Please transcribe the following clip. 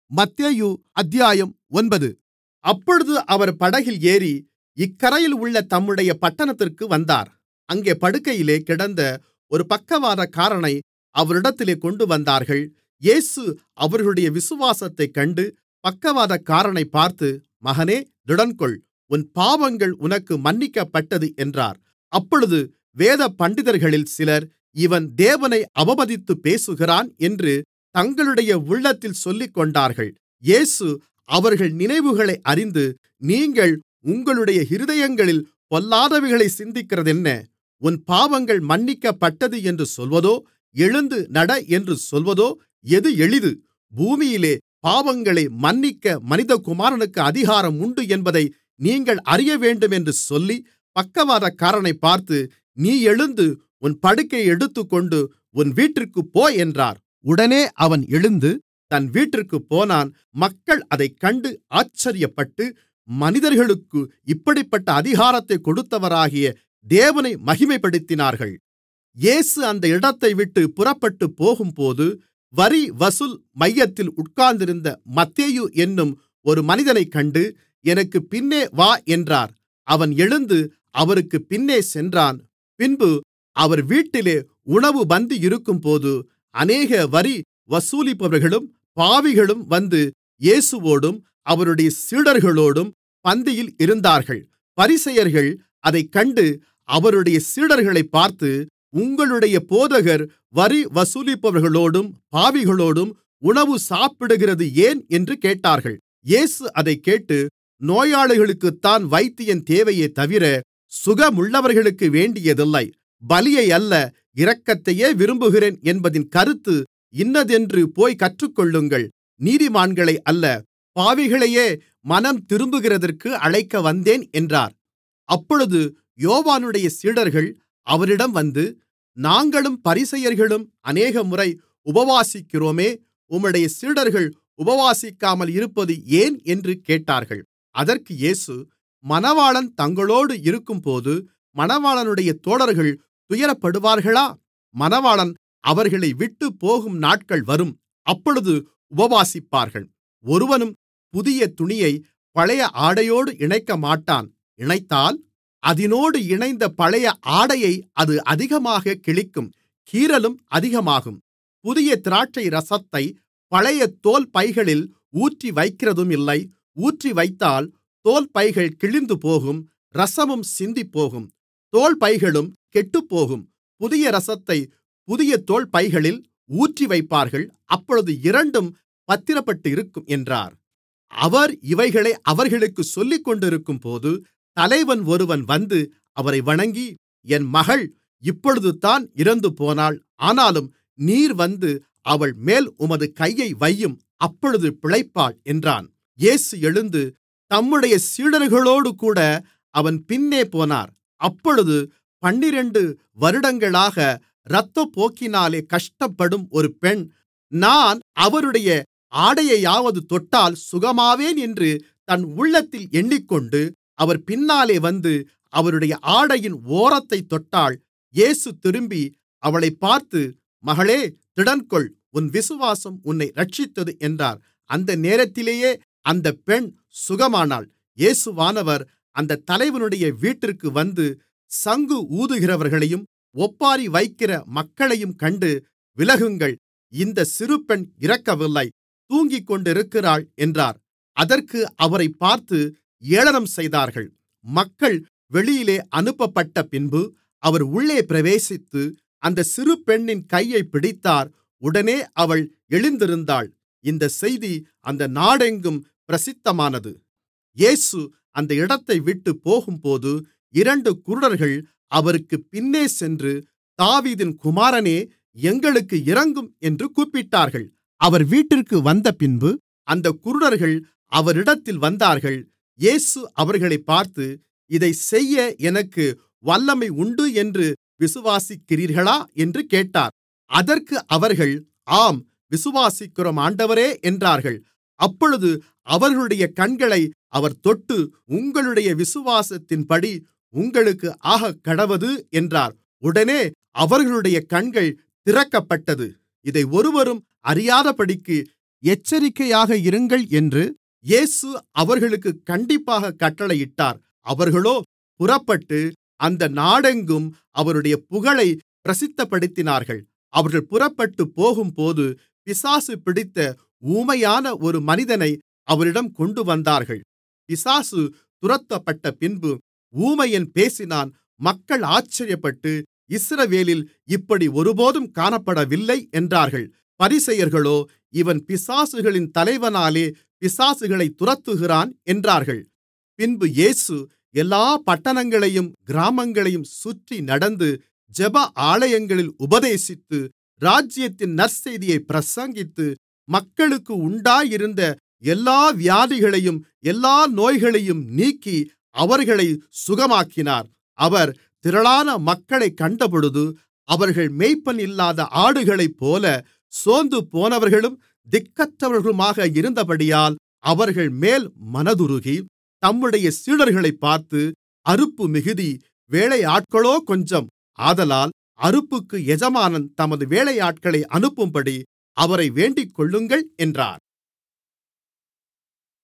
மத்தேயு அத்தியாயம் 9. அப்பொழுது அவர் படகில் ஏறி இக்கரையில் உள்ள தம்முடைய பட்டணத்திற்கு வந்தார். அங்கே படுக்கையிலே கிடந்த ஒரு பக்கவாதக்காரனை அவரிடத்திலே கொண்டுவந்தார்கள். இயேசு அவர்களுடைய விசுவாசத்தைக் கண்டு பக்கவாதக்காரனைப் பார்த்து, மகனே, திடன்கொள், உன் பாவங்கள் உனக்கு மன்னிக்கப்பட்டது என்றார். அப்பொழுது வேதபண்டிதர்களில் சிலர், இவன் தேவனை அவமதித்துப் பேசுகிறான் என்று தங்களுடைய உள்ளத்தில் சொல்லிக்கொண்டார்கள். இயேசு அவர்கள் நினைவுகளை அறிந்து, நீங்கள் உங்களுடைய இருதயங்களில் பொல்லாதவைகளைச் சிந்திக்கிறதென்ன? உன் பாவங்கள் மன்னிக்கப்பட்டது என்று சொல்வதோ, எழுந்து நட என்று சொல்வதோ எது எளிது? பூமியிலே பாவங்களை மன்னிக்க மனிதகுமாரனுக்கு அதிகாரம் உண்டு என்பதை நீங்கள் அறியவேண்டும் என்று சொல்லி, பக்கவாதக்காரனைப் பார்த்து, நீ எழுந்து உன் படுக்கையை எடுத்துக்கொண்டு உன் வீட்டிற்குப் போ என்றார். உடனே அவன் எழுந்து தன் வீட்டிற்குப் போனான். மக்கள் அதைக் கண்டு ஆச்சரியப்பட்டு, மனிதர்களுக்கு இப்படிப்பட்ட அதிகாரத்தைக் கொடுத்தவராகிய தேவனை மகிமைப்படுத்தினார்கள். இயேசு அந்த இடத்தைவிட்டுப் புறப்பட்டுப் போகும்போது, வரி வசூல் மையத்தில் உட்கார்ந்திருந்த மத்தேயு என்னும் ஒரு மனிதனைக் கண்டு, எனக்குப் பின்னே வா என்றார். அவன் எழுந்து அவருக்குப் பின்னே சென்றான். பின்பு அவர் வீட்டிலே உணவு பந்தி இருக்கும்போது, அநேக வரி வசூலிப்பவர்களும் பாவிகளும் வந்து இயேசுவோடும் அவருடைய சீடர்களோடும் பந்தியில் இருந்தார்கள். பரிசேயர்கள் அதைக் கண்டு அவருடைய சீடர்களைப் பார்த்து, உங்களுடைய போதகர் வரி வசூலிப்பவர்களோடும் பாவிகளோடும் உணவு சாப்பிடுகிறது ஏன் என்று கேட்டார்கள். இயேசு அதைக் கேட்டு, நோயாளிகளுக்குத்தான் வைத்தியன் தேவையே தவிர சுகமுள்ளவர்களுக்கு வேண்டியதில்லை. பலியை அல்ல, இரக்கத்தையே விரும்புகிறேன் என்பதின் கருத்து இன்னதென்று போய்க் கற்றுக்கொள்ளுங்கள். நீதிமான்களை அல்ல, பாவிகளையே மனம் திரும்புகிறதற்கு அழைக்க வந்தேன் என்றார். அப்பொழுது யோவானுடைய சீடர்கள் அவரிடம் வந்து, நாங்களும் பரிசேயர்களும் அநேகமுறை உபவாசிக்கிறோமே, உம்முடைய சீடர்கள் உபவாசிக்காமல் இருப்பது ஏன் என்று கேட்டார்கள். அதற்கு இயேசு, மணவாளன் தங்களோடு இருக்கும்போது மணவாளனுடைய தோழர்கள் துயரப்படுவார்களா? மணவாளன் அவர்களை விட்டுப்போகும் நாட்கள் வரும், அப்பொழுது உபவாசிப்பார்கள். ஒருவனும் புதிய துணியை பழைய ஆடையோடு இணைக்கமாட்டான். இணைத்தால் அதினோடு இணைந்த பழைய ஆடையை அது அதிகமாகக் கிழிக்கும், கீறலும் அதிகமாகும். புதிய திராட்சைரசத்தை பழைய தோல் பைகளில் ஊற்றி வைக்கிறதுமில்லை. ஊற்றி வைத்தால் தோல் பைகள் கிழிந்துபோகும், இரசமும் சிந்திப்போகும், தோல் பைகளும் கெட்டுப்போகும். புதிய இரசத்தை புதிய தோல் பைகளில் ஊற்றி வைப்பார்கள், அப்பொழுது இரண்டும் பத்திரப்பட்டிருக்கும் என்றார். அவர் இவைகளை அவர்களுக்குச் சொல்லிக்கொண்டிருக்கும்போது, தலைவன் ஒருவன் வந்து அவரை வணங்கி, என் மகள் இப்பொழுதுதான் இறந்துபோனாள். ஆனாலும் நீர் வந்து அவள்மேல் உமது கையை வையும், அப்பொழுது பிழைப்பாள் என்றான். இயேசு எழுந்து தம்முடைய சீடர்களோடுகூட அவன் பின்னே போனார். அப்பொழுது 12 வருடங்களாக இரத்தப்போக்கினாலே கஷ்டப்படும் ஒரு பெண், நான் அவருடைய ஆடையையாவது தொட்டால் சுகமாவேன் என்று தன் உள்ளத்தில் எண்ணிக்கொண்டு அவர் பின்னாலே வந்து அவருடைய ஆடையின் ஓரத்தைத் தொட்டாள். இயேசு திரும்பி அவளைப் பார்த்து, மகளே, திடன்கொள், உன் விசுவாசம் உன்னை இரட்சித்தது என்றார். அந்த நேரத்திலேயே அந்தப் பெண் சுகமானாள். இயேசுவானவர் அந்த தலைவனுடைய வீட்டிற்கு வந்து சங்கு ஊதுகிறவர்களையும் ஒப்பாரி வைக்கிற மக்களையும் கண்டு, விலகுங்கள், இந்த சிறுபெண் இறக்கவில்லை, தூங்கிக்கொண்டிருக்கிறாள் என்றார். அதற்கு அவரைப் பார்த்து ஏளனம் செய்தார்கள். மக்கள் வெளியிலே அனுப்பப்பட்ட பின்பு அவர் உள்ளே பிரவேசித்து அந்த சிறுபெண்ணின் கையைப் பிடித்தார். உடனே அவள் எழுந்திருந்தாள். இந்தச் செய்தி அந்த நாடெங்கும் பிரசித்தமானது. இயேசு அந்த இடத்தைவிட்டுப் போகும்போது 2 குருடர்கள் அவருக்குப் பின்னே சென்று, தாவீதின் குமாரனே, எங்களுக்கு இரங்கும் என்று கூப்பிட்டார்கள். அவர் வீட்டிற்கு வந்தபின்பு அந்தக் குருடர்கள் அவரிடத்தில் வந்தார்கள். இயேசு அவர்களைப் பார்த்து, இதைச் செய்ய எனக்கு வல்லமை உண்டு என்று விசுவாசிக்கிறீர்களா என்று கேட்டார். அதற்கு அவர்கள், ஆம், விசுவாசிக்கிறோம் ஆண்டவரே என்றார்கள். அப்பொழுது அவர்களுடைய கண்களை அவர் தொட்டு, உங்களுடைய விசுவாசத்தின்படி உங்களுக்கு ஆகக்கடவது என்றார். உடனே அவர்களுடைய கண்கள் திறக்கப்பட்டது. இதை ஒருவரும் அறியாதபடிக்கு எச்சரிக்கையாக இருங்கள் என்று இயேசு அவர்களுக்குக் கண்டிப்பாகக் கட்டளையிட்டார். அவர்களோ புறப்பட்டு அந்த நாடெங்கும் அவருடைய புகழைப் பிரசித்தப்படுத்தினார்கள். அவர்கள் புறப்பட்டுப் போகும்போது பிசாசு பிடித்த ஊமையான ஒரு மனிதனை அவரிடம் கொண்டுவந்தார்கள். பிசாசு துரத்தப்பட்டபின்பு ஊமையன் பேசினான். மக்கள் ஆச்சரியப்பட்டு, இஸ்ரவேலில் இப்படி ஒருபோதும் காணப்படவில்லை என்றார்கள். பரிசேயர்களோ, இவன் பிசாசுகளின் தலைவனாலே பிசாசுகளைத் துரத்துகிறான் என்றார்கள். பின்பு இயேசு எல்லாப் பட்டணங்களையும் கிராமங்களையும் சுற்றி நடந்து ஜெப ஆலயங்களில் உபதேசித்து, ராஜ்யத்தின் நற்செய்தியைப் பிரசங்கித்து, மக்களுக்கு உண்டாயிருந்த எல்லா வியாதிகளையும் எல்லா நோய்களையும் நீக்கி அவர்களைச் சுகமாக்கினார். அவர் திரளான மக்களைக் கண்டபொழுது, அவர்கள் மேய்ப்பன் இல்லாத ஆடுகளைப்போல சோர்ந்துபோனவர்களும் திக்கற்றவர்களுமாக இருந்தபடியால் அவர்கள்மேல் மனதுருகி, தம்முடைய சீடர்களைப் பார்த்து, அறுப்பு மிகுதி, வேலையாட்களோ கொஞ்சம். ஆதலால் அறுப்புக்கு எஜமானன் தமது வேலையாட்களை அனுப்பும்படி அவரை வேண்டிக்கொள்ளுங்கள் என்றார்.